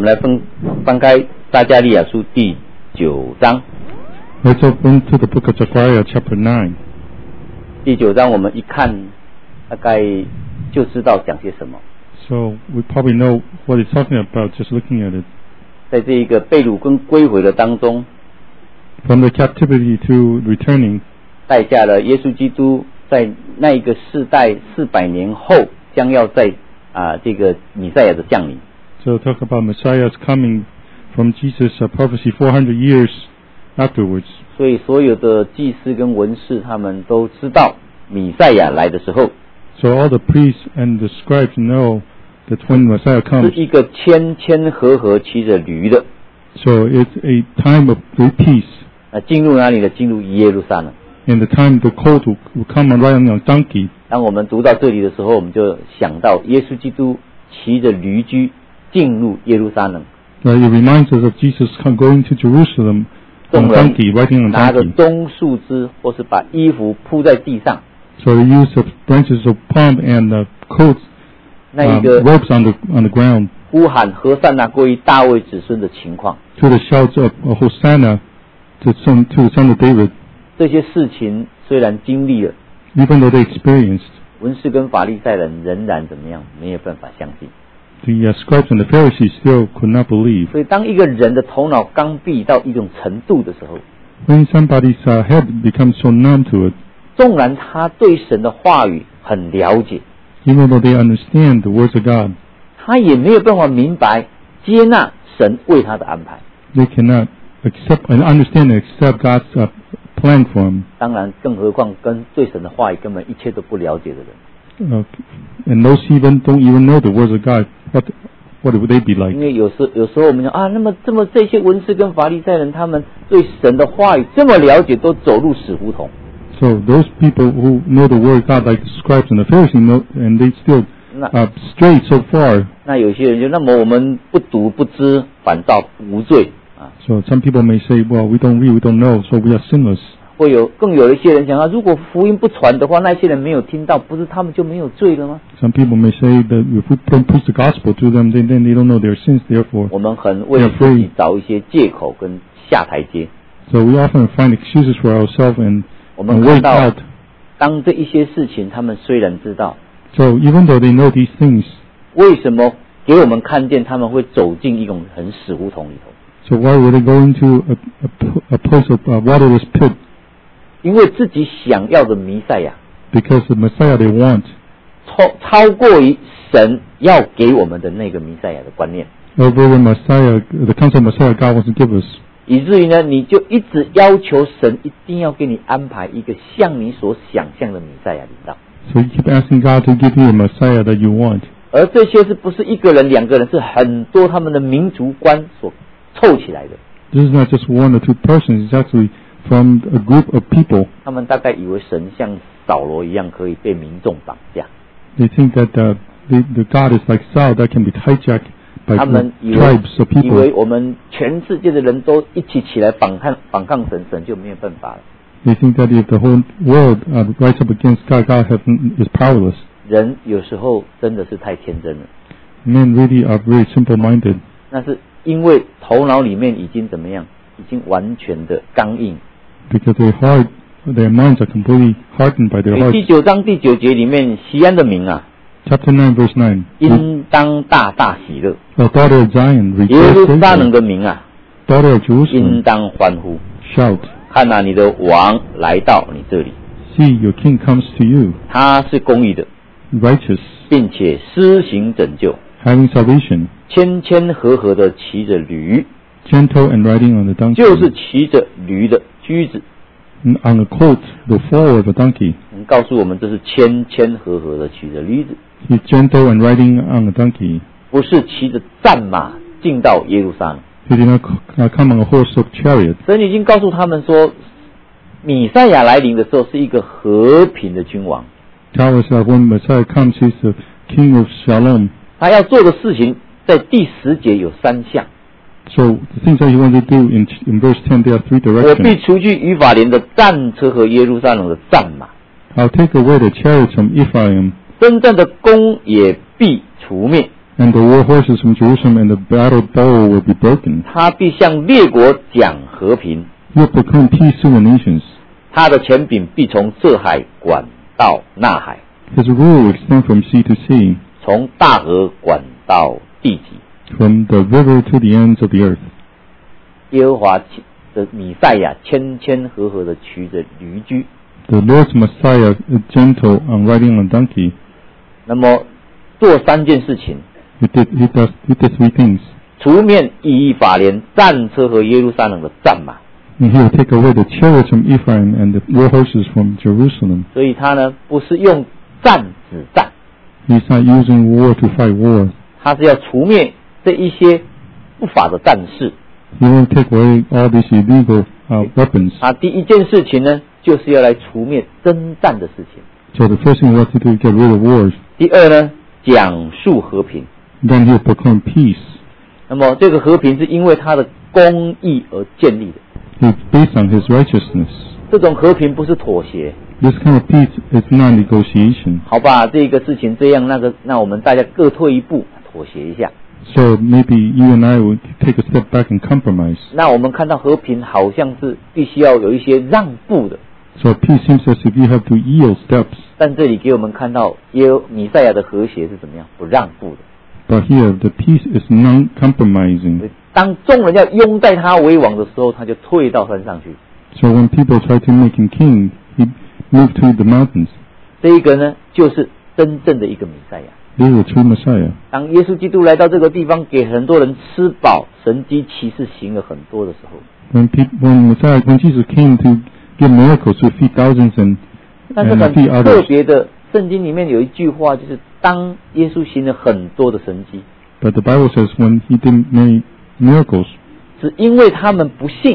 们来翻开撒迦利亚书第9章。 Let's open to the book of Zechariah, chapter 9. 第9章我们一看，大概就知道讲些什么。 So we probably know what he's talking about just looking at it. 在这一个被掳跟归回的当中 ，From the captivity to returning， 带下了耶稣基督在那一个世代400年后将要在这个弥赛亚的降临。 So talk about Messiah's coming from Jesus' prophecy 400 years afterwards. 所以所有的祭司跟文士他们都知道弥赛亚来的时候 So all the priests and the scribes know that when Messiah 是 comes, 一个千千和合骑着驴的。 so it's a time of great peace. 进入哪里呢？进入耶路撒冷。 And the time the colt will come riding on a donkey. 当我们读到这里的时候，我们就想到耶稣基督骑着驴驹进入耶路撒冷。 It reminds us of Jesus going to Jerusalem on a donkey, riding on a 拿着 donkey. 棕树枝，或是把衣服铺在地上。 So the use of branches of palm and coats, 那一个 ropes on the ground. 呼喊和散那归于大卫子孙的情况。 To the shouts of Hosanna to the son of David. 这些事情虽然经历了， Even though they experienced, 文士跟法利赛人仍然怎么样？没有办法相信。 the scribes and the Pharisees still could not believe. 所以当一个人的头脑刚愎到一种程度的时候， When somebody's head becomes so numb to it, 纵然他对神的话语很了解， even though they understand the words of God, 他也没有办法明白接纳神为他的安排。 they cannot accept and understand and accept God's plan for them. 当然，更何况跟对神的话语根本一切都不了解的人。 And those even don't even know the words of God. What would they be 因 like? 为有时候我们讲那么这些文士跟法利赛人，他们对神的话语这么了解，都走入死胡同。 So those people who know the word of God, like the scribes and the Pharisees, know, and they still stray so far. 那有些人就那么我们不读不知，反倒无罪啊。 So some people may say, well, we don't read, we don't know, so we are sinless. 更有一些人讲如果福音不传的话，那些人没有听到，不是他们就没有罪了吗？ Some people may say that if we don't preach the gospel to them, then they don't know their sins, therefore. 我们很为自己找一些借口跟下台阶。 So we often find excuses for ourselves and 我们看 wait 到 out. 当这一些事情他们虽然知道， So even though they know these things, 为什么给我们看见他们会走进一种很死胡同里头？ so why would they go into a place of waterless pit? 因为自己想要的弥赛亚 Because the Messiah they want 超过于神要给我们的那个弥赛亚的观念， over the Messiah, the concept of Messiah God wants to give us. 以至于呢，你就一直要求神一定要给你安排一个像你所想象的弥赛亚领导。 So you keep asking God to give you a Messiah that you want. 而这些是不是一个人、两个人，是很多他们的民族观所凑起来的。 This is not just one or two persons, it's actually from a group of people. 他们大概以为神像扫罗一样可以被民众绑架， They think that the God is like Saul that can be hijacked by 他们以 tribes of 为 people. 我们全世界的人都一起来反抗神，神就没有办法了。 They think that if the whole world rise up against God, God is powerless. 人有时候真的是太天真了， Men really are very simple-minded. 那是因为头脑里面已经怎么样，已经完全的刚硬。 Because their minds are completely hardened by their 所以 hearts. 第9章第9节里面，西安的名啊， Chapter 9, verse 9. 应当大大喜乐； The daughter of Zion, 耶 rejoice 路撒冷 greatly. 的名啊， Daughter of 应 Jerusalem, 当欢呼。 shout. 看哪，你的王来到你这里， See, your king comes to you, 他是公义的， righteous, 并且施行拯救， having salvation, 谦谦和和的骑着驴， gentle and riding on the donkey. 就是骑着驴的驹子。 On a colt, the foal of a donkey. 告诉我们，这是谦谦和和的骑着驴子， He's gentle and riding on a donkey. 不是骑着战马进到耶路撒冷。 He did not come on a horse of chariot. 神已经告诉他们说，弥赛亚来临的时候是一个和平的君王， Tell us that when Messiah comes, he's the king of shalom. 他要做的事情在第10节有3项。 So the things that he wanted to do in verse 10, there are 3 我必 directions. 除去以法莲的战车和耶路撒冷的战马， I'll take away the chariots from Ephraim, 征战的弓也必除灭。 And the war horses from Jerusalem and the battle bow will be broken. 他必向列国讲和平， He will proclaim peace to the nations. 他的权柄必从这海管到那海， His rule will extend from sea to sea, 从大河管到地极。 from the river to the ends of the earth. 耶和华的弥赛亚谦谦和和的骑着驴驹， The Lord's Messiah is gentle on riding on a donkey. 那么做3件事情： He did 3 things. 除灭以以法莲战车和耶路撒冷的战马。 And he will take away the chariots from Ephraim and the war horses from Jerusalem. 所以他呢不是用战止战， He's not using war to fight war. 他是要除灭这一些不法的战士。 He won't take away all these illegal weapons. 他第一件事情呢，就是要来除灭征战的事情。 So the first thing he wants to do is get rid of wars. 第二呢，讲述和平。 Then he'll proclaim peace. 那么这个和平是因为他的公义而建立的。 It's based on his righteousness. 这种和平不是妥协。 This kind of peace is not negotiation. 好吧，这个事情这样那我们大家各退一步，妥协一下。 So maybe you and I will take a step back and compromise. 那我们看到和平好像是必须要有一些让步的。 So peace seems as if you have to yield steps. 但这里给我们看到弥赛亚的和谐是怎么样，不让步的。 But here the peace is non-compromising. 当众人要拥戴他为王的时候，他就退到山上去。 So when people try to make him king, he moved to the mountains. 这一个呢，就是真正的一个弥赛亚。 This is a true Messiah. 当耶稣基督来到这个地方，给很多人吃饱，神迹奇事行了很多的时候， When Jesus came to give miracles to feed thousands and 但是 feed 很特 others. 别的，圣经里面有一句话，就是当耶稣行了很多的神迹， But the Bible says when he did many miracles, 是因为他们不信，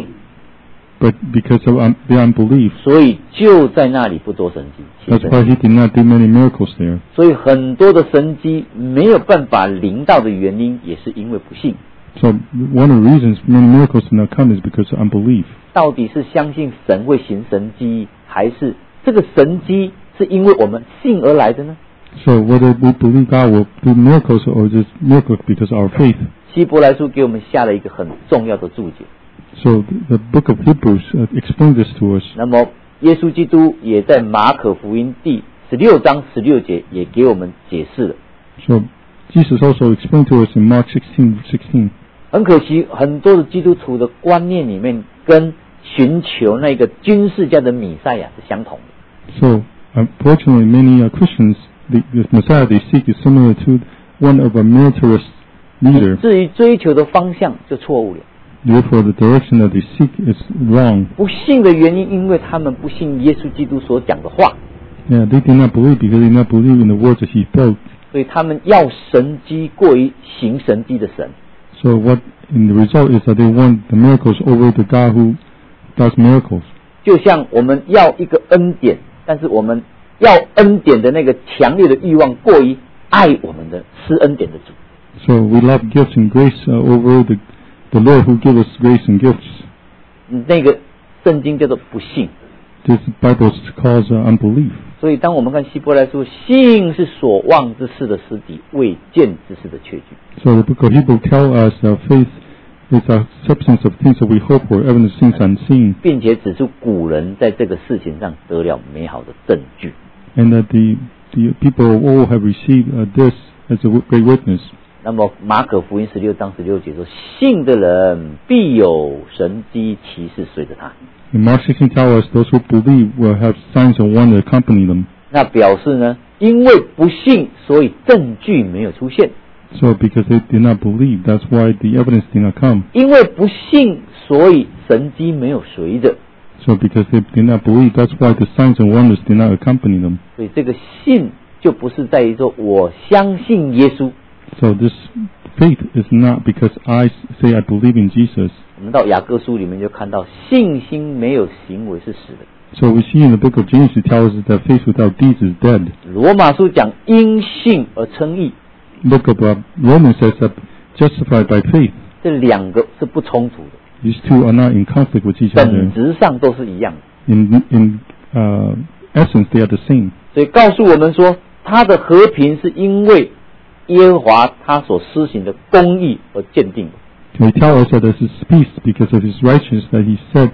but because of their unbelief, 所以就在那里不做神迹。 that's why he did not do many miracles there. 所以很多的神迹没有办法临到的原因，也是因为不信。 So one of the reasons many miracles did not come is because of unbelief. 到底是相信神会行神迹，还是这个神迹是因为我们信而来的呢？ So whether we believe God will do miracles or just miracles because of our faith. 希伯来书给我们下了一个很重要的注解。 So the book of Hebrews explains this to us. 那么耶稣基督也在马可福音第16章16节也给我们解释了。 So Jesus also explained to us in Mark 16:16. 很可惜，很多的基督徒的观念里面跟寻求那个军事家的弥赛亚是相同的。 So unfortunately, many Christians, the Messiah they seek is similar to one of a militarist leader. 至于追求的方向就错误了。 Therefore, the direction that they seek is wrong. 不信的原因，因为他们不信耶稣基督所讲的话， Yeah, they did not believe because they did not believe in the words that he spoke. 所以他们要神迹过于行神迹的神。 So what in the result is that they want the miracles over the God who does miracles. 就像我们要一个恩典，但是我们要恩典的那个强烈的欲望过于爱我们的施恩典的主。 So we love gifts and grace over the Lord who gives us grace and gifts. 那个圣经叫做不信。 This Bible calls unbelief. 所以当我们看希伯来书，信是所望之事的实底，未见之事的确据。 So the book of Hebrews tells us that faith is a substance of things that we hope for, evidence of things unseen. 并且指出古人在这个事情上得了美好的证据。 And that the people of old have received this as a great witness. 那么马可福音16章16节说，信的人必有神迹奇事随着他。 In Mark 16 tells us those who believe will have signs and wonders accompany them. 那表示呢，因为不信，所以证据没有出现； So because they did not believe, that's why the evidence did not come. 因为不信，所以神迹没有随着。 So because they did not believe, that's why the signs and wonders did not accompany them. 所以这个信就不是在于说我相信耶稣。 So this faith is not because I say I believe in Jesus. 我们到雅各书里面就看到，信心没有行为是死的。 So we see in the book of James it tells us that faith without deeds is dead. 罗马书讲因信而称义， Book of Romans says that justified by faith. 这两个是不冲突的， These two are not in conflict with each 本 other. 质上都是一样的。 In essence, they are the same. 所以告诉我们说，他的和平是因为耶和华他所施行的公义而鉴定。 He tells us that this is peace because of his righteousness that he said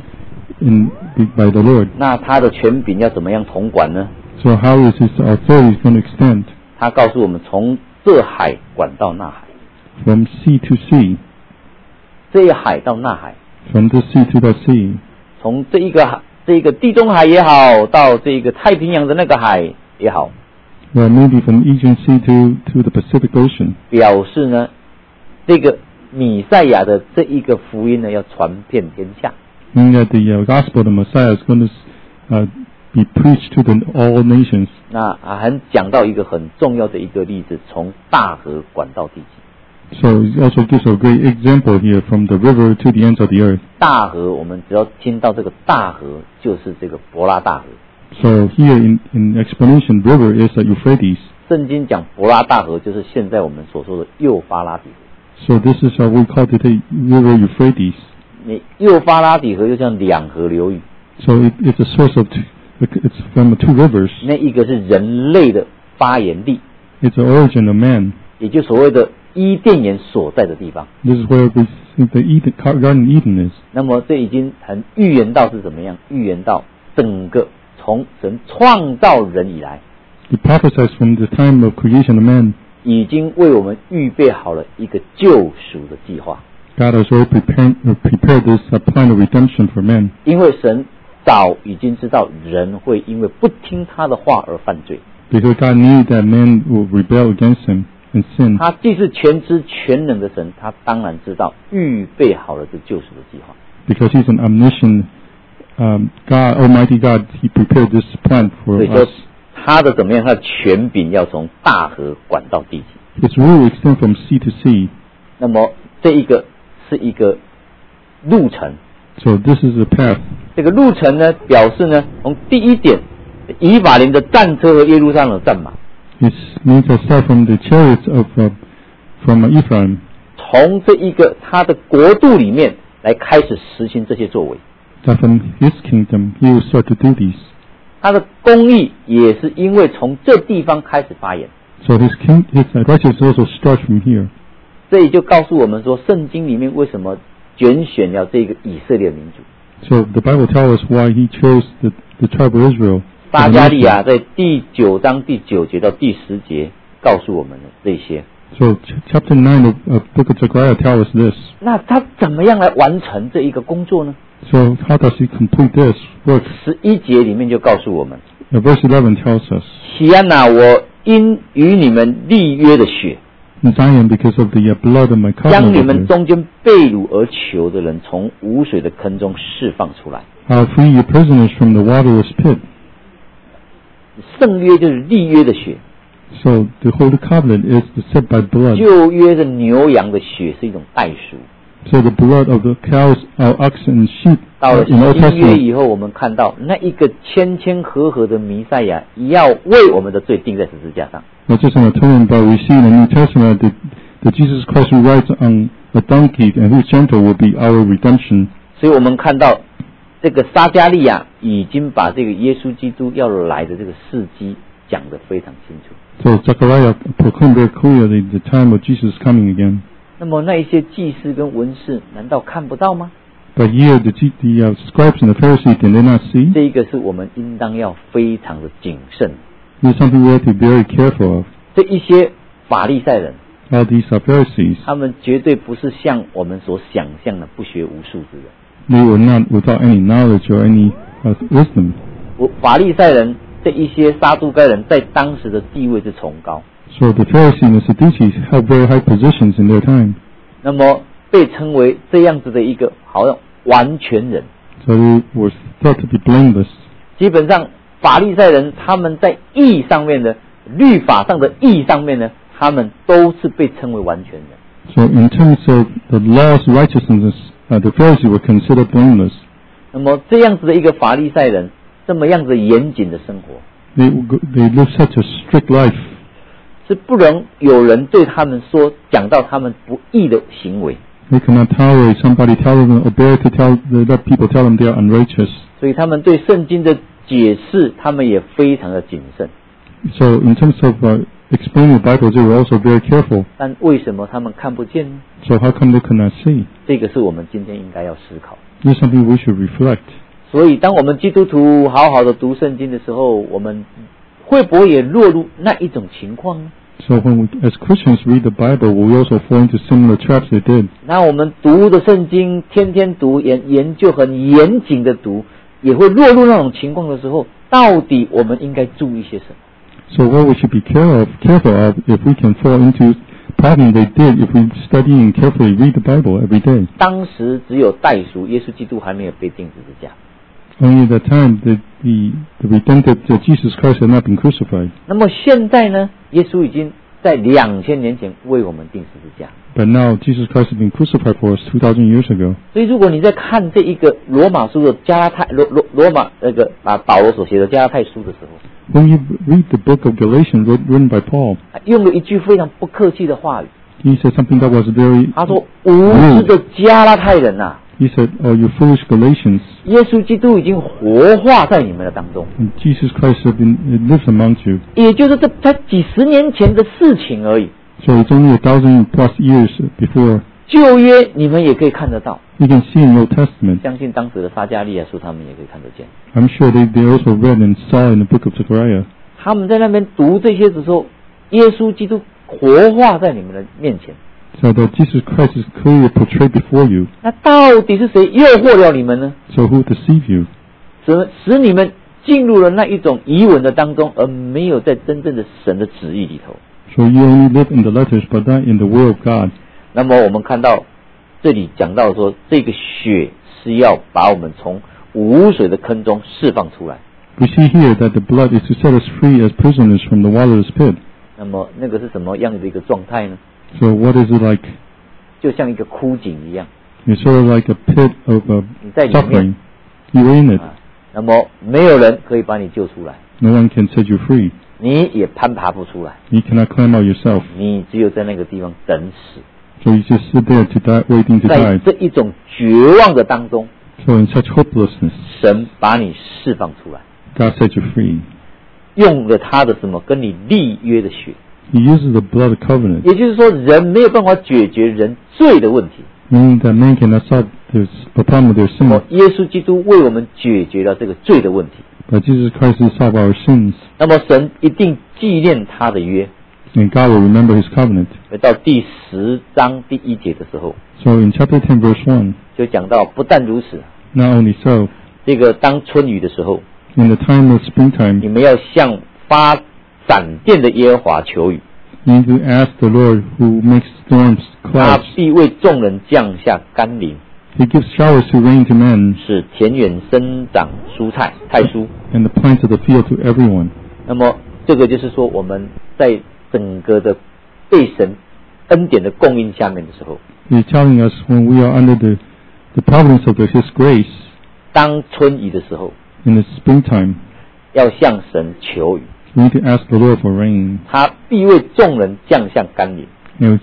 by the Lord. 那他的权柄要怎么样统管呢？ So how is his authority going to extend? 他告诉我们，从这海管到那海， From sea to sea, 这一海到那海， from this sea to that sea, 从这一个地中海也好，到这个太平洋的那个海也好， or maybe from Aegean Sea to the Pacific Ocean. 表示呢，这个弥赛亚的这一个福音呢，要传遍天下。 Meaning that the gospel of the Messiah is going to be preached to all nations. 那还讲到一个很重要的一个例子，从大河管到地极。 So it also gives a great example here from the river to the ends of the earth. 大河，我们只要听到这个大河，就是这个伯拉大河。 So here in explanation, river is Euphrates. 圣经讲伯拉大河，就是现在我们所说的幼发拉底河。 So this is how we call today river Euphrates. 你幼发拉底河就像两河流域。 So it's a source of it's from two rivers. 那一个是人类的发源地， It's the origin of man. 也就所谓的伊甸园所在的地方。 This is where we think the Garden Eden is. 那么这已经很预言到是怎么样？预言到整个从神创造人以来， He prophesies from the time of creation of man. 已经为我们预备好了一个救赎的计划。 God has already prepared this plan of redemption for man. 因为神早已经知道人会因为不听他的话而犯罪。 Because God knew that man will rebel against him and sin. 他既是全知全能的神，他当然知道预备好了这救赎的计划。 Because he's an omniscient God, Almighty God, he prepared this plan 所 for 以说 us. 他的怎么样？他的权柄要从大河管到地极。 His rule extends from sea to sea. 那么这一个是一个路程。 So this is a path. 这个路程呢，表示呢，从第一点，以法莲的战车和耶路撒冷的战马， It means to start from the chariots from Ephraim. 从这一个他的国度里面来开始实行这些作为。 That from his kingdom he will start to do these. 他的公义也是因为从这地方开始发言。 So his righteousness also starts from here. 这也就告诉我们说，圣经里面为什么拣选了这个以色列民族。 So the Bible tells us why he chose the tribe of Israel. 撒迦利亚在第9章第9节到第10节告诉我们的这些。 So chapter 9 of Book of Zechariah tells us this. 那他怎么样来完成这一个工作呢？ So how does he complete this work? 11节里面就告诉我们， Verse 11 tells us, 喜安哪，我因与你们立约的血， in Zion, because of the blood of my 将 covenant 你 with 们 you, 中间被掳而囚的人从无水的坑中释放出来。 I'll free your prisoners from the waterless pit. 圣约就是立约的血， So the Holy Covenant is set by blood. 旧约的牛羊的血是一种代赎。 So the blood of the cows, oxen, and sheep 到了 in Old 新约 Testament. 以后，我们看到那一个千千合合的弥赛亚，要为我们的罪钉在十字架上。 Not just an atonement, but we see in the New Testament that Jesus Christ who rides on a donkey and whose gentle will be our redemption. 所以我们看到这个撒迦利亚已经把这个耶稣基督要来的这个事迹讲得非常清楚。 So Zechariah proclaimed very clearly the time of Jesus coming again. 那么那一些祭司跟文士难道看不到吗？ But here the scribes and the Pharisees, did they not see? 这一个是我们应当要非常的谨慎。 This is something we have to be very careful of. 这一些法利赛人， All these are Pharisees. 他们绝对不是像我们所想象的不学无术之人。 They were not without any knowledge or any wisdom. 法利赛人这一些撒都该人在当时的地位是崇高， So the Pharisees and the Sadducees held very high positions in their time. 那么被称为这样子的一个好像完全人。 So they were thought to be blameless. 基本上法利赛人他们在义上面的律法上的义上面呢，他们都是被称为完全人。 So in terms of the law's righteousness, the Pharisees were considered blameless. 那么这样子的一个法利赛人，这么样子严谨的生活， They lived such a strict life. 是不能有人对他们说讲到他们不义的行为， They cannot tolerate somebody telling them or bear to let people tell them they are unrighteous. 所以他们对圣经的解释，他们也非常的谨慎。 So in terms of explaining the Bible, they were also very careful. 但为什么他们看不见呢？ So how come they could not see? 这个是我们今天应该要思考。 This is something we should reflect. 所以，当我们基督徒好好的读圣经的时候，我们会不会也落入那一种情况呢？ So when we, as Christians, read the Bible, will we also fall into similar traps they did? 那我们读的圣经，天天读，研究很严谨的读，也会落入那种情况的时候，到底我们应该注意些什么？ So what we should be careful of if we can fall into problem they did if we study and carefully read the Bible every day. 当时只有代赎，耶稣基督还没有被钉十字架。 Only at the time that the redemptive Jesus Christ had not been crucified. 那么现在呢？耶稣已经在2000年前为我们钉十字架。 But now Jesus Christ has been crucified for us 2,000 years ago. 所以，如果你在看这一个罗马书的罗马那个保罗所写的加拉太书的时候， When you read the book of Galatians written by Paul, 用了一句非常不客气的话语， he said something that was very 他说：“无知的加拉太人啊， He said, "Oh, you foolish Galatians! 耶稣基督已经活化在你们的当中。 And Jesus Christ lives among you." 也就是这才几十年前的事情而已。 So it's only 1,000 plus years before. 旧约你们也可以看得到， You can see in the Old Testament. 相信当时的撒迦利亚书他们也可以看得见。 I'm sure they also read and saw in the book of Zechariah. 他们在那边读这些的时候，耶稣基督活化在你们的面前。 So that Jesus Christ is clearly portrayed before you. 那到底是谁诱惑了你们呢？ So who deceived you? 使你们进入了那一种疑问的当中，而没有在真正的神的旨意里头。 So you only live in the letters, but not in the will of God. 那么我们看到这里讲到说，这个血是要把我们从无水的坑中释放出来。 We see here that the blood is to set us free as prisoners from the waterless pit. 那么那个是什么样的一个状态呢？ So what is it like? 就像一个枯井一样， It's sort of like a pit of 你在里面 suffering. You're in it. 那么没有人可以把你救出来， No one can set you free. 你也攀爬不出来， You cannot climb out yourself. 你只有在那个地方等死。 So you just sit there to die, waiting to 在 die. 这一种绝望的当中， So in such hopelessness, 神把你释放出来， God set you free. 用了他的什么跟你立约的血， He uses the blood of covenant, 也就是说，人没有办法解决人罪的问题。 meaning that man cannot solve the problem of their 那么 sin. 耶稣基督为我们解决了这个罪的问题。 But Jesus Christ will solve our sins, 那么神一定纪念他的约。 and God will remember His covenant. 到第10章第1节的时候， So in chapter 10, verse 1, 就讲到，不但如此， not only so, 这个当春雨的时候， in the time of 你 springtime, 们要向发闪电的耶和华求雨， you need to ask the Lord who makes storms, 他 clouds. 必为众人降下甘霖， He gives showers to rain to men, 使田园生长蔬菜太蔬。 and the plants of the field to everyone. 那么这个就是说，我们在整个的被神恩典的供应下面的时候， He's telling us when we are under the providence of His grace 当春雨的时候， in the springtime, 要向神求雨， we need to ask the Lord for rain. 他必为众人降下甘霖。 And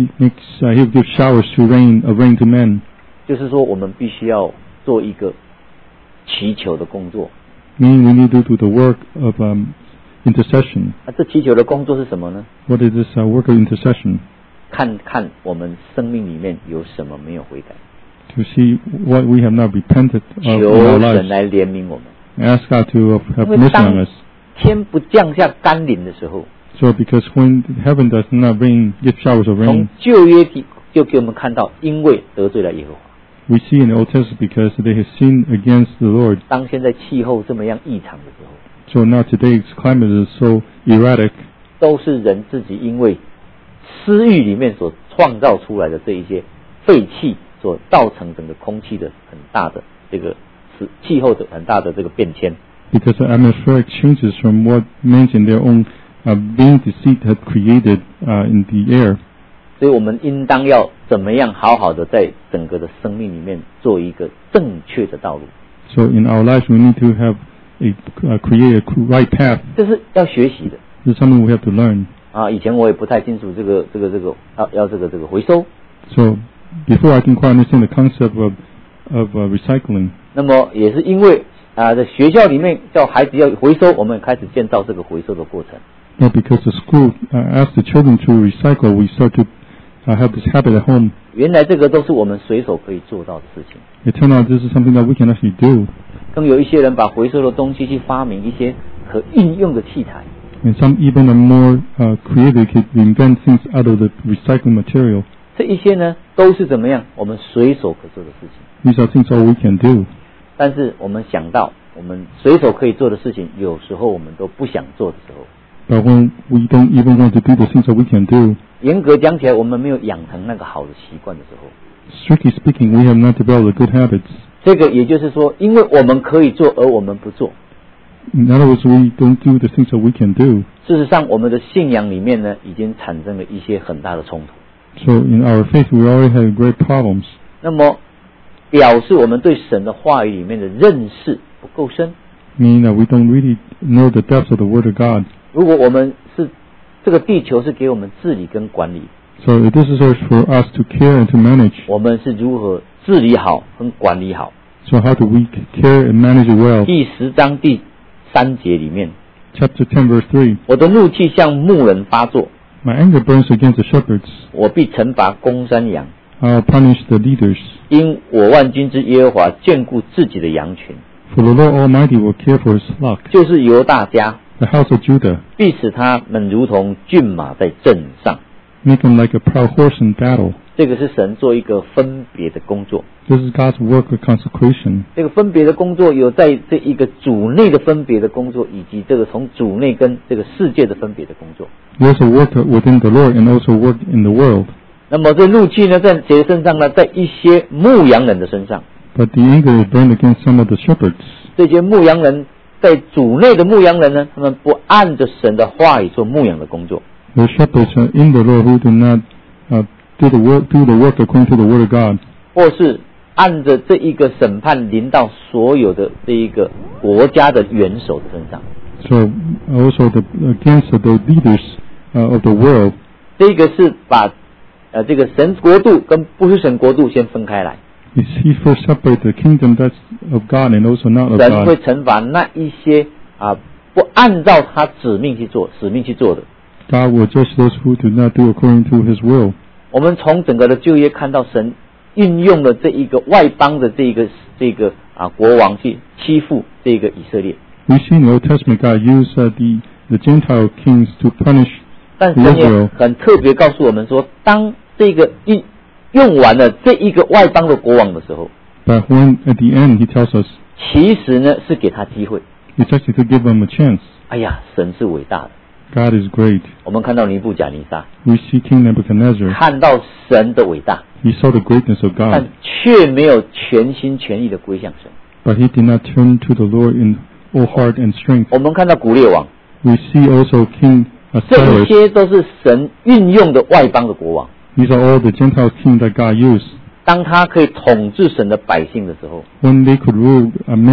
He'll give showers to rain to men. 就是说，我们必须要做一个祈求的工作。 Meaning we need to do the work of intercession. 那这祈求的工作是什么呢？ What is this work of intercession? 看看我们生命里面有什么没有悔改， To see what we have not repented of in 求 our 神 lives. 来怜悯我们。 Ask God to have 因为 mercy 当 on us. 天不降下甘霖的时候， So because when heaven does not give showers of 从 rain, 旧约就给我们看到，因为得罪了耶和华。 we see in the Old Testament because they have sinned against the Lord. 当现在气候这么样异常的时候， So now today's climate is so erratic. 都是人自己因为私欲里面所创造出来的这一些废气，所造成整个空气的很大的这个气候的很大的这个变迁。 Because the atmospheric changes from what men in their own being deceit have created in the air. 所以我们应当要怎么样好好的在整个的生命里面做一个正确的道路。 So in our lives we need to have create a right path. 这是要学习的 This is something we have to learn. 啊！以前我也不太清楚这个要这个回收。 So before I can quite understand the concept of recycling. 那么也是因为在学校里面叫孩子要回收，我们开始建造这个回收的过程。 Not because the school asked the children to recycle, we start to have this habit at home. 原来这个都是我们随手可以做到的事情。 It turned out this is something that we can actually do. 更有一些人把回收的东西去发明一些可应用的器材。 And some even are more creative, could invent things out of the recycled material. 这一些呢，都是怎么样？我们随手可做的事情。 These are things all we can do. 但是我们想到，我们随手可以做的事情，有时候我们都不想做的时候。 But when we don't even want to do the things that we can do, 严格讲起来，我们没有养成那个好的习惯的时候。 strictly speaking, we have not developed the good habits. 这个也就是说，因为我们可以做，而我们不做。 In other words, we don't do the things that we can do. 事实上，我们的信仰里面呢，已经产生了一些很大的冲突。 So in our faith, we already have great problems. 那么，表示我们对神的话语里面的认识不够深。 Meaning that we don't really know the depths of the Word of God. 如果我们是这个地球是给我们治理跟管理， So this is for us to care and to manage. 我们是如何治理好跟管理好。 So how do we care and manage it well? 第10章第3节里面， Chapter 10, verse 3. 我的怒气向牧人发作， My anger burns against the shepherds. 我必惩罚公山羊， I'll punish the leaders. 因我万军之耶和华眷顾自己的羊群， For the Lord Almighty will care for His flock. 就是犹大家， The house of Judah. 必使他们如同骏马在阵上。 Make them like a proud horse in battle. 这个是神做一个分别的工作。 This is God's work of consecration. 这个分别的工作有在这一个主内的分别的工作，以及这个从主内跟这个世界的分别的工作。 There's a work within the Lord and also work in the world. 那么这怒气呢，在谁身上呢？在一些牧羊人的身上。 But the anger is burned against some of the shepherds. 这些牧羊人在主内的牧羊人呢，他们不按着神的话语做牧羊的工作。 The shepherds are in the Lord who do not do the work according to the Word of God. 或是按着这一个审判临到所有的这一个国家的元首的身上。 So also against the leaders of the world. 这个是把这个神国度跟不是神国度先分开来。 Is He first separate the kingdom that's of God and also not of 神会 God? 惩罚那一些不按照他使命去做的。 God will judge those who do not do according to His will. 我们从整个的旧约看到神运用了这一个外邦的这个国王去欺负这个以色列。 We see in the Old Testament God use the Gentile kings to punish 但神也很特别告诉我们说，当这个用完了这一个外邦的国王的时候， But when at the end He tells us 其实呢是给他机会。 it's actually to give them a chance. 哎呀，神是伟大的。 God is great. 我们看到尼布甲尼撒， We see King Nebuchadnezzar. 看到神的伟大， He saw the greatness of 但 God, 却没有全心全意的归向神。 but he did not turn to the Lord in all heart and strength. 我们看到古列王， We see also King 这一 Cyrus. 些都是神运用的外邦的国王。 These are all the Gentile kings that God used. 当他可以统治神的百姓的时候， When they could rule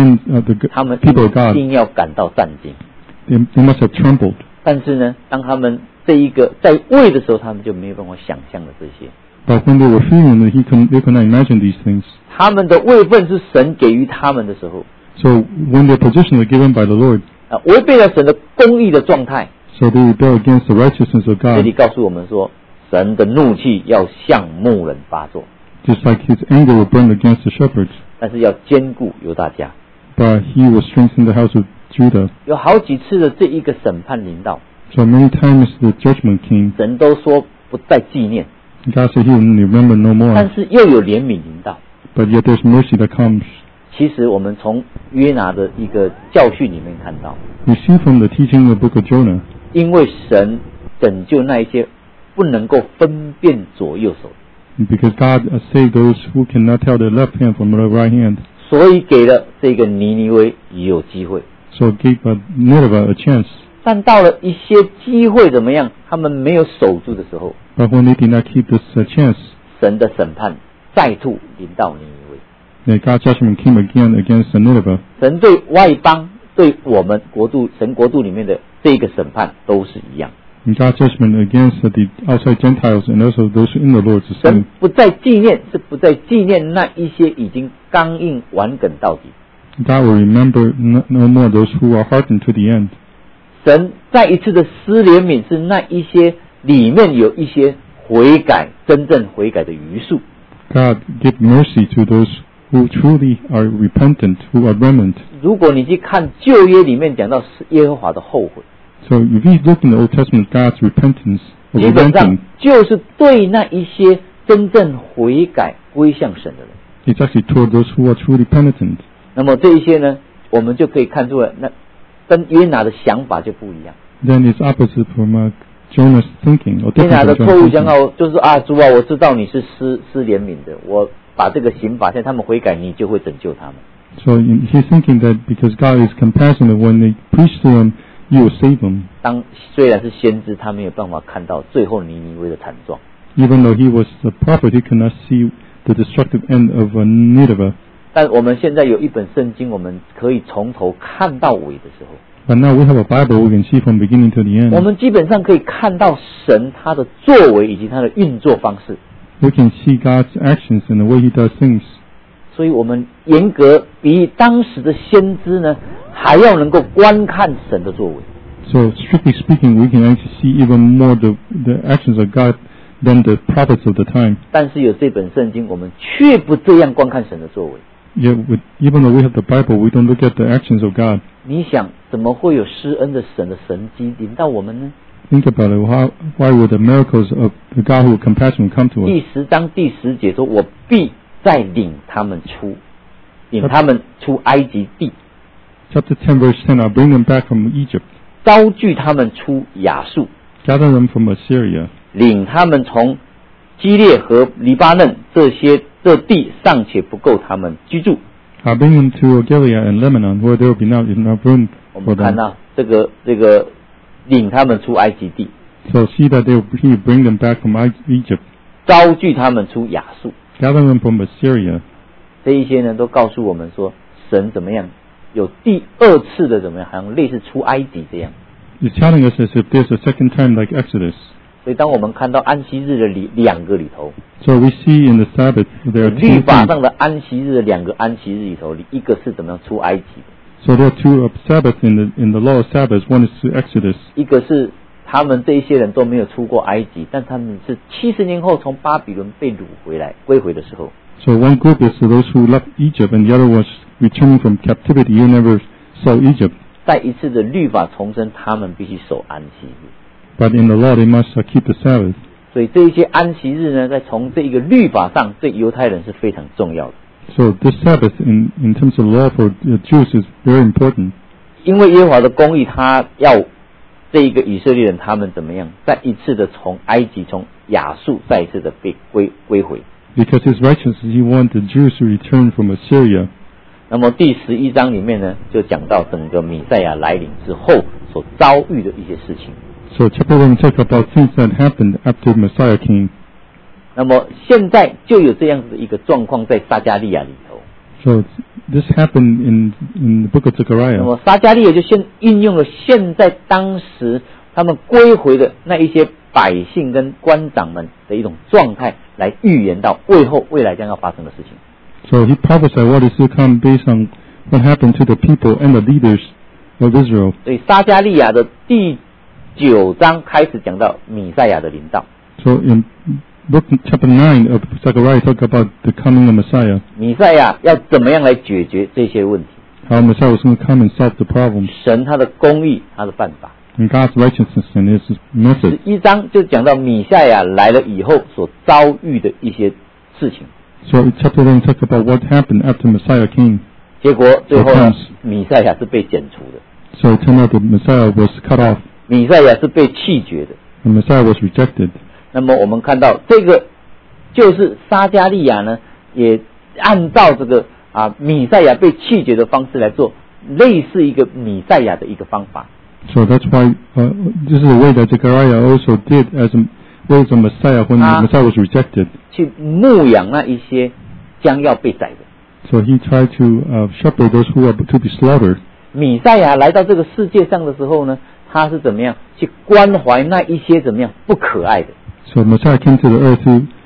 the 他们 people of 一 God, 定要感到战惊。 they must have trembled. 但是呢，当他们这一个在位的时候，他们就没有办法想象了这些。 But when they were feeling it, they could not imagine these things. 他们的位分是神给予他们的时候， So when their positions are given by the Lord, 违背了神的公义的状态， so they rebel against the righteousness of 这 God, 里告诉我们说，神的怒气要向牧人发作， just like His anger will burn against the shepherds. 但是要兼顾犹大家。 But He will strengthen the house of Judah. 有好几次的这一个审判临到， So many times the judgment came. 神都说不再纪念， God said He will remember no more. 但是又有怜悯临到。 But yet there's mercy that comes. 其实我们从约拿的一个教训里面看到， We see from the teaching of the book of Jonah, 因为神拯救那一些不能够分辨左右手， because God saved those who cannot tell their left hand from the right hand. 所以给了这个尼尼微有机会。 So it gave Nineveh a chance. 但到了一些机会怎么样，他们没有守住的时候， But when they did not keep this chance, 神的审判再度临到尼尼微。 then God's judgment came again against Nineveh. 神对外邦、对我们国度、神国度里面的这个审判都是一样。 And God's judgment against the outside Gentiles and also those in the Lord is the 神 same. 不再纪念，是不再纪念那一些已经刚硬顽梗到底。 God will remember no more those who are hardened to the end. 神再一次的施怜悯是那一些里面有一些悔改，真正悔改的余数。 God give mercy to those who truly are repentant, who are remnant. 如果你去看旧约里面讲到耶和华的后悔， So if we look in the Old Testament, God's repentance, or 基本上 repenting, 就是对那一些真正悔改归向神的人。 it's actually toward those who are truly penitent. 那么这一些呢，我们就可以看出来，那跟约拿的想法就不一样。 Then it's opposite from Jonah's thinking, or 约 different 拿的 from 错误 Jonah's 想 thinking. 法就是啊，主啊，我知道你是施怜悯的，我把这个刑罚，现在他们悔改，你就会拯救他们。 So he's thinking that because God is compassionate, when they preach to him, you will save them. 虽然是先知，他没有办法看到最后尼尼微的惨状。 Even though he was a prophet, he could not see the destructive end of Nineveh. 但我们现在有一本圣经，我们可以从头看到尾的时候， But now we have a Bible we can see from beginning to the end. 我们基本上可以看到神他的作为以及他的运作方式。 We can see God's actions and the way he does things. 所以我们严格比当时的先知呢，还要能够观看神的作为。 So strictly speaking, we can actually see even more the actions of God than the prophets of the time. 但是有这本圣经，我们却不这样观看神的作为。 Yet, even though we have the Bible, we don't look at the actions of God. 你想，怎么会有施恩的神的神迹临到我们呢？ Think about it. Why would the miracles of the God who is compassionate come to us? 第10章第10节说：“我必再领他们出埃及地， Chapter 10, verse 10, I'll bring them back from Egypt, 招聚他们出亚述， gather them from Assyria, 领他们从基列和黎巴嫩这地尚且不够他们居住。” I'll bring them to Gilead and Lebanon, where there will be now enough room 我 for 们看 them. 到这个领他们出埃及地， So see that he will bring them back from Egypt, 招聚他们出亚述， gather them from Assyria. 这一些呢都告诉我们说，神怎么样有第二次的怎么样，好像类似出埃及这样。 It's telling us as if there's a second time like Exodus. 所以当我们看到安息日的两个里头， So we see in the Sabbath there are 律 two 法 things. 上的安息日的两个安息日里头，一个是怎么样出埃及的， So there are two Sabbaths in the law of Sabbath. One is to Exodus. 一个是他们这一些人都没有出过埃及，但他们是70年后从巴比伦被掳归回的时候， So one group is to those who left Egypt, and the other was returning from captivity who never saw Egypt. 再一次的律法重生，他们必须守安息日。 But in the law they must keep the Sabbath. 所以这一些安息日呢，在从这一个律法上，对犹太人是非常重要的。 So this Sabbath in terms of law for the Jews is very important. 因为耶和华的公义，他要这一个以色列人他们怎么样，再一次的从埃及、从亚述再一次的被归回。 Because his righteousness, he wants the Jews to return from Assyria. 那么第11章里面呢，就讲到整个弥赛亚来临之后所遭遇的一些事情。 So chapter 1 talk about things that happened after Messiah came. 那么现在就有这样子的一个状况在撒迦利亚里头。 So this happened in the book of 那 Zechariah. 么撒迦利亚就运用了现在当时他们归回的那一些百姓跟官长们的一种状态，来预言到未来将要发生的事情。 So he prophesied what is to come based on what happened to the people and the leaders of Israel. 所以撒迦利亚的第9章开始讲到弥赛亚的临到。 So in chapter 9 of Zechariah talk about the coming of Messiah. 弥赛亚要怎么样来解决这些问题？ How Messiah was going to come and solve the problems. 神他的公义，他的办法。 And God's righteousness and his method. 11章就讲到弥赛亚来了以后所遭遇的一些事情。 So chapter 1 talk about what happened after Messiah came. 结果最后呢，弥赛亚是被剪除的， So it turned out that Messiah was cut off. 弥赛亚是被弃绝的。 And Messiah was rejected. 那么我们看到这个就是撒迦利亚呢，也按照这个弥赛亚被弃绝的方式来做，类似一个弥赛亚的一个方法。 So that's why this is the way that Zechariah also did as a Messiah when the Messiah was rejected. 去牧养那一些将要被宰的。 So he tried to shepherd those who are to be slaughtered. 弥赛亚来到这个世界上的时候呢，他是怎么样去关怀那一些怎么样不可爱的？ So Messiah came to the earth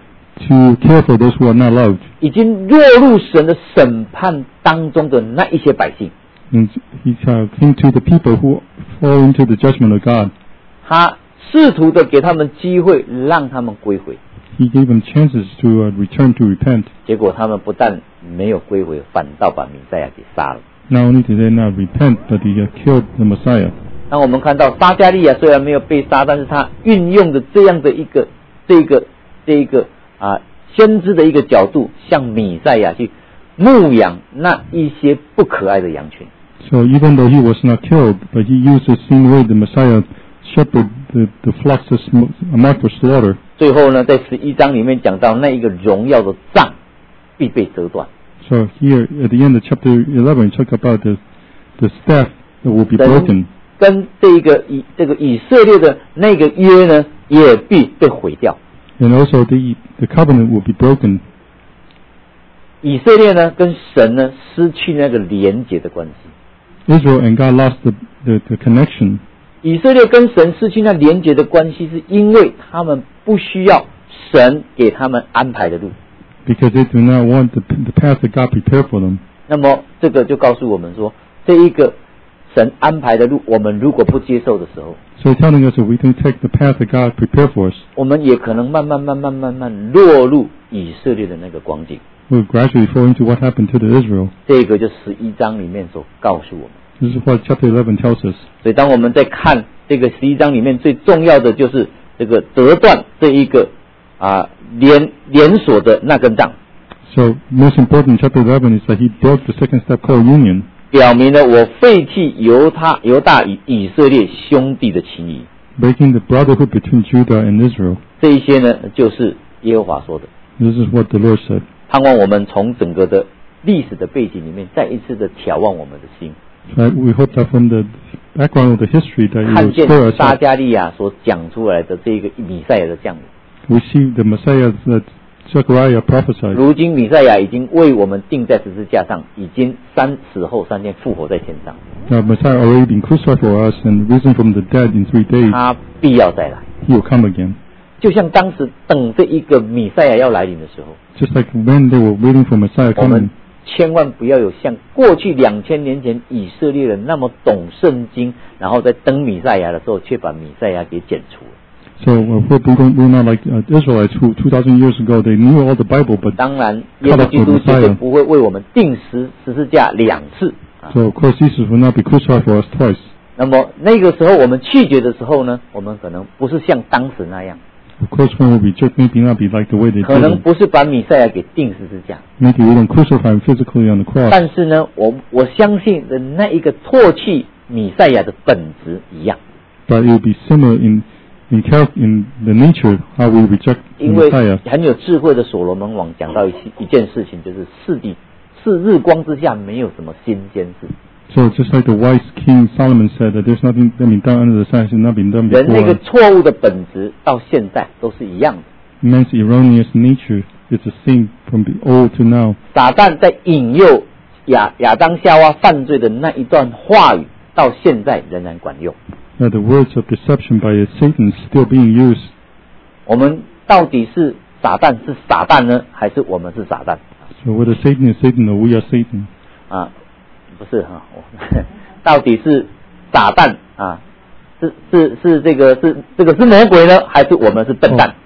to care for those who are not loved. 已经落入神的审判当中的那一些百姓。 And he came to the people who fall into the judgment of God. 他试图的给他们机会，让他们归回。 He gave them chances to return to repent. 结果他们不但没有归回，反倒把弥赛亚给杀了。 Not only did they not repent, but he killed the Messiah. 当我们看到撒迦利亚虽然没有被杀，但是他运用的这样的一个先知的一个角度，向弥赛亚去牧养那一些不可爱的羊群。 So even though he was not killed, but he used the same way the Messiah shepherded the flocks marked for slaughter. 最后呢，在11章里面讲到那一个荣耀的杖必被折断。 So here at the end of chapter 11, talk about the staff that will be broken. 跟这个以色列的那个约呢，也必被毁掉。 And also the covenant will be broken. 以色列呢，跟神呢失去那个连结的关系。 Israel and God lost the connection. 以色列跟神失去那连结的关系，是因为他们不需要神给他们安排的路。 Because they do not want the path that God prepared for them. 那么这个就告诉我们说，这一个神安排的路，我们如果不接受的时候， So he's telling us that we can take the path that God prepared for us. 我们也可能慢慢落入以色列的那个光景。 We'll gradually fall into what happened to the Israel. 这个就11章里面所告诉我们。 This is what chapter 11 tells us. 所以当我们在看这个11章里面最重要的就是这个折断这一个连锁的那根杖。 So most important in chapter 11 is that he broke the second step called union. 表明了我废弃犹大与以色列兄弟的情谊。 Breaking the brotherhood between Judah and Israel. 这一些呢，就是耶和华说的。 This is what the Lord said. 盼望我们从整个的历史的背景里面，再一次的眺望我们的心。 We hope that from the background of the history that it 看 will 见 stir us 撒 up. 迦利亚所讲出来的这个弥赛亚的降临。 We see the Messiah that Zechariah prophesied. 如今弥赛亚已经为我们钉在十字架上，已经死后3天复活在天上。 The Messiah already been crucified for us and risen from the dead in 3 days. 他必要再来。 He will come again. 就像当时等这一个弥赛亚要来临的时候， Just like when they were waiting for Messiah 我们 coming. 千万不要有像过去2000年前以色列人那么懂圣经，然后在等弥赛亚的时候，却把弥赛亚给剪除了。 So we're not like Israelites who 2,000 years ago they knew all the Bible, but 当然，耶稣基督绝对不会为我们钉十字架2次。 So of course Jesus will not be crucified for us twice. 那么那个时候我们拒绝的时候呢，我们可能不是像当时那样， Of course when we reject, maybe not be like the way they 可 did 能 it. 不是把弥赛亚给钉十字架， Maybe we don't crucify him physically on the cross. 但是呢，我相信的那一个唾弃弥赛亚的本质一样。 But it will be similar in the nature how we reject the 因为 Messiah. 很有智慧的所罗门王讲到一件事情，就是是日光之下没有什么新鲜事。 So just like the wise King Solomon said that there's nothing that been done under the sun has not been done 人那个 before. 错误的本质到现在都是一样的。 Man's erroneous nature is the same from the old to now. 撒旦在引诱亚当夏娃犯罪的那一段话语，到现在仍然管用。 Now the words of deception by Satan still being used. 我们到底是撒旦呢，还是我们是撒旦？ So whether Satan is Satan or we are Satan. 不是哈，到底是撒旦是这个是魔鬼呢，还是我们是笨蛋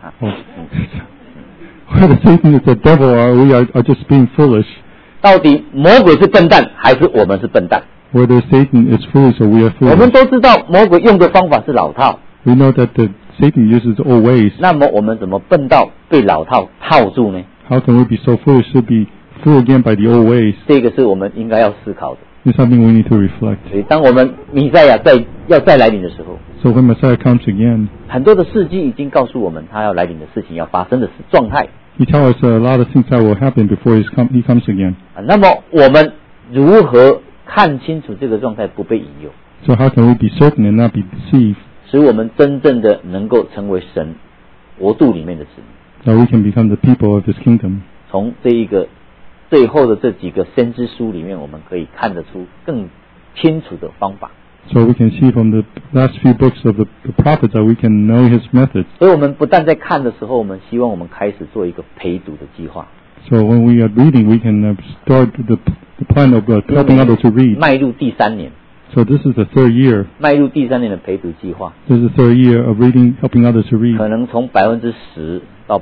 Whether Satan is the devil or we are just being foolish. 到底魔鬼是笨蛋，还是我们是笨蛋？ Whether Satan is foolish or we are 我们 foolish. 都知道魔鬼用的方法是老套， We know that Satan uses old ways. 那么我们怎么笨到被老套套住呢？ How can we be so foolish to be fooled again by the old ways? 这个是我们应该要思考的。 It's something we need to reflect. 所以当我们弥赛亚要再来临的时候， So when Messiah comes again, 很多的事迹已经告诉我们他要来临的事情要发生的状态。 he tells us a lot of things that will happen before he comes again. 那么我们如何看清楚这个状态，不被引诱， So how can we be certain and not be deceived, 使我们真正的能够成为神国度里面的子民？ that we can become the people of his kingdom? 从这一个最后的这几个先知书里面，我们可以看得出更清楚的方法。 So we can see from the last few books of the prophets that we can know his methods. 所以我们不但在看的时候，我们希望我们开始做一个陪读的计划。 So when we are reading, we can start the plan of helping others to read. 迈入第3年， So this is the third year. 迈入第3年的陪读计划， This is the third year of reading, helping others to read. 可能从10%到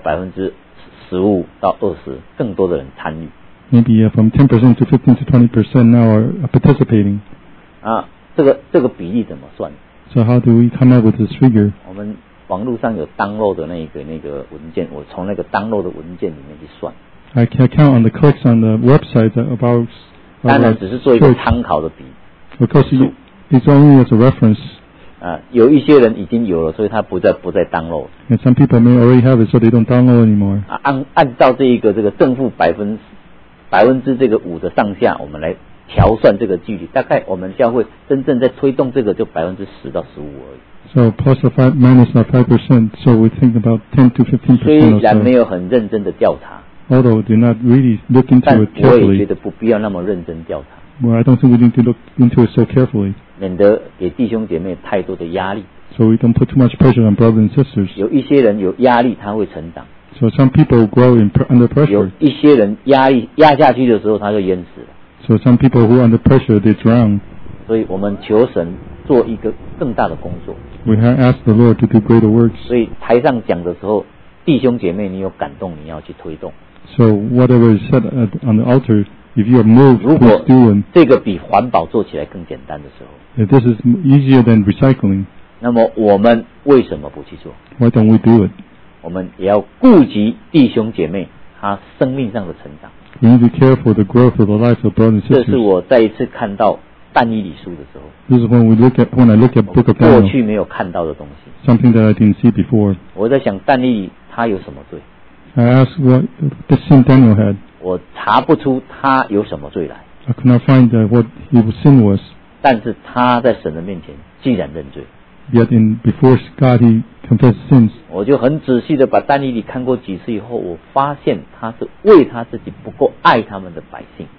15%到20%，更多的人参与。 Maybe from 10% to 15% to 20% now are participating. 这个比例怎么算？ So how do we come up with this figure? 我们网络上有 download 的那个文件，我从那个 download 的文件里面去算。 I can count on the clicks on the website about 当然只是做一个参考的比。 Of course, it's only as a reference. 有一些人已经有了，所以他不再 download。 And some people may already have it, so they don't download anymore. 按照这个正负5%的上下，我们来调算这个距离。大概我们教会真正在推动这个就10%到15%而已。 So plus or minus 5%. So we think about 10 to 15%. 虽然没有很认真的调查。 Although do not really look into it carefully. 但我也觉得不必要那么认真调查。 Well, I don't think we need to look into it so carefully. 免得给弟兄姐妹太多的压力。 So we don't put too much pressure on brothers and sisters. 有一些人有压力，他会成长。 So some people grow under pressure. 有一些人压力压下去的时候，他就淹死了。 So some people who are under pressure, they drown. 所以我们求神做一个更大的工作。 We have asked the Lord to do greater works. 所以台上讲的时候，弟兄姐妹，你有感动，你要去推动。 So whatever is said on the altar, if you are moved, 如 please 果 do it. 这个比环保做起来更简单的时候， If this is easier than recycling, 那么我们为什么不去做？ why don't we do it? 我们也要顾及弟兄姐妹他生命上的成长。 We need to care for the growth of the lives of brothers and 这是 sisters. 我再一次看到但以理书的时候， This is when I look at Book of 过 Daniel, 去没有看到的东西。 something that I didn't see before. 我在想但以理他有什么罪？ I asked what the sin Daniel had. 我查不出他有什么罪来， I could not find what his sin was. 但是他在神的面前既然认罪， Yet before God he confessed sins. 我就很仔细的把但以理看过几次以后，我发现他是为他自己不够爱他们的百姓。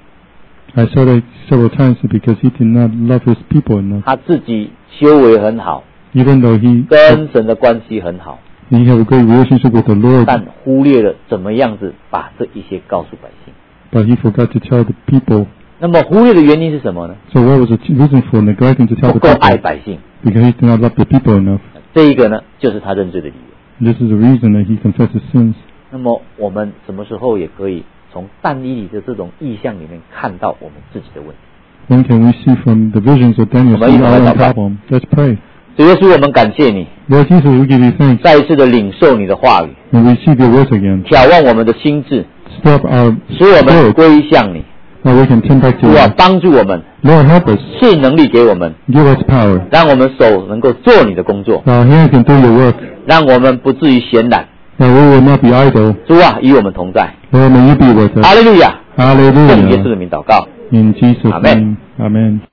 I saw that several times because he did not love his people enough. 他自己修为很好， Even though he 跟神的关系很好， had a great relationship with the Lord, 但忽略了怎么样子把这一些告诉百姓。 but he forgot to tell the people. 那么忽略的原因是什么呢？ So what was the reason for neglecting to tell 不 the 够爱 people? 百姓。 Because he did not love the people enough. 这一个呢，就是他认罪的理由。 This is the reason that he confessed his sins. 那么我们什么时候也可以从但以理的这种意象里面看到我们自己的问题？ When can we see from the visions of Daniel 我们 see 一同 our 来 own 祷告。 problem? Let's pray. 主耶稣，我们感谢你， Lord Jesus, we give you thanks 再一次的领受你的话语， and receive your words again. 眺望我们的心智， Stop our 使我们 words 归向你。 that we can turn back to 主啊， you. 帮助我们， Lord, help us. 赐能力给我们， Give us power. 让我们手能够做你的工作， Our hands can do your work. 让我们不至于闲懒。 That we will not be idle. 主啊，与我们同在。 Lord, may you be with us. 哈利路亚！奉耶稣 Hallelujah. 的名祷告。 In Jesus' Amen. name. Amen.